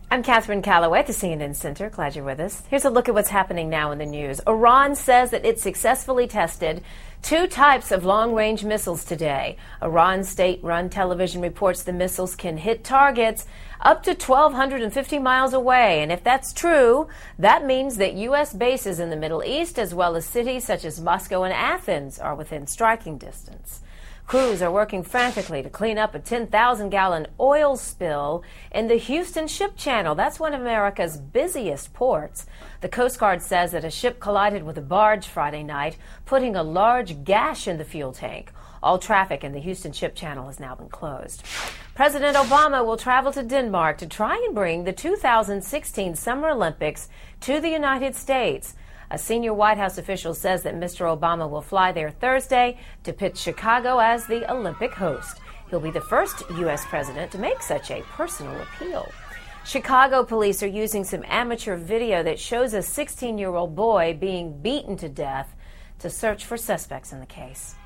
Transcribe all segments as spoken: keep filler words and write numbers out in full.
I'm Catherine Calloway at the C N N Center. Glad you're with us. Here's a look at what's happening now in the news. Iran says that it successfully tested two types of long-range missiles today. Iran's state-run television reports the missiles can hit targets up to one thousand two hundred fifty miles away. And if that's true, that means that U S bases in the Middle East, as well as cities such as Moscow and Athens, are within striking distance. Crews are working frantically to clean up a ten thousand gallon oil spill in the Houston Ship Channel. That's one of America's busiest ports. The Coast Guard says that a ship collided with a barge Friday night, putting a large gash in the fuel tank. All traffic in the Houston Ship Channel has now been closed. President Obama will travel to Denmark to try and bring the two thousand sixteen Summer Olympics to the United States. A senior White House official says that Mister Obama will fly there Thursday to pitch Chicago as the Olympic host. He'll be the first U S president to make such a personal appeal. Chicago police are using some amateur video that shows a sixteen-year-old boy being beaten to death to search for suspects in the case.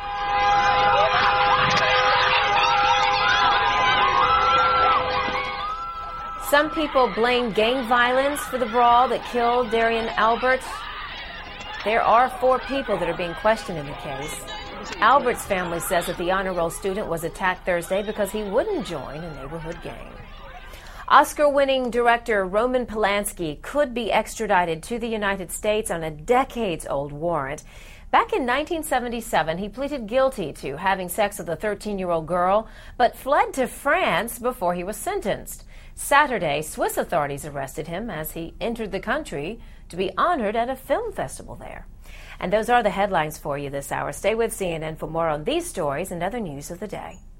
Some people blame gang violence for the brawl that killed Darian Albert. There are four people that are being questioned in the case. Albert's family says that the honor roll student was attacked Thursday because he wouldn't join a neighborhood gang. Oscar-winning director Roman Polanski could be extradited to the United States on a decades-old warrant. Back in nineteen seventy-seven, he pleaded guilty to having sex with a thirteen-year-old girl, but fled to France before he was sentenced. Saturday, Swiss authorities arrested him as he entered the country to be honored at a film festival there. And those are the headlines for you this hour. Stay with C N N for more on these stories and other news of the day.